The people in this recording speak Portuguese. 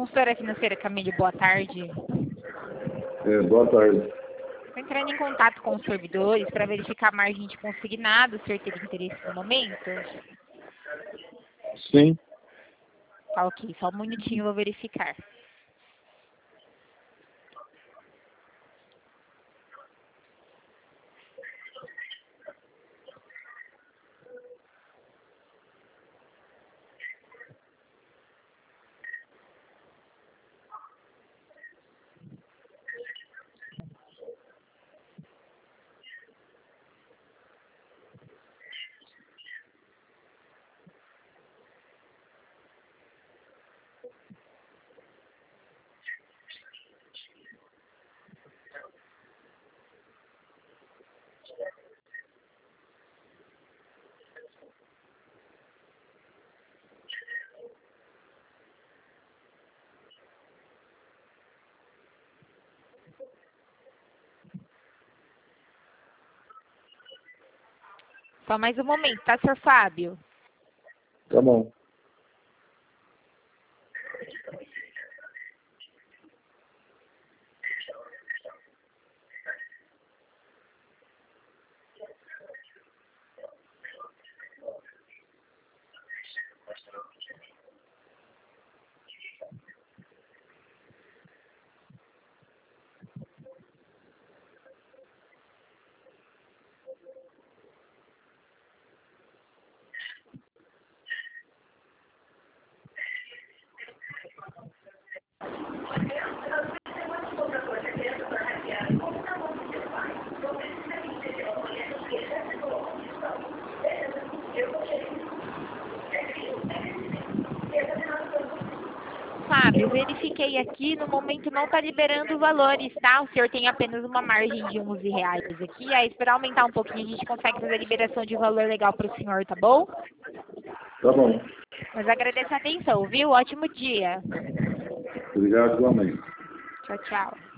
Consultora financeira Camille, boa tarde. Boa tarde. Estou entrando em contato com os servidores para verificar a margem de consignado, o senhor teria interesse no momento? Sim. Tá ok, só um minutinho eu vou verificar. Só mais um momento, tá, senhor Fábio? Tá bom. Fábio, verifiquei aqui, no momento não está liberando valores, tá? O senhor tem apenas uma margem de R$ 11 aqui, aí esperar aumentar um pouquinho a gente consegue fazer a liberação de valor legal para o senhor, tá bom? Tá bom. Mas agradeço a atenção, viu? Ótimo dia. Obrigado, igualmente. Tchau, tchau.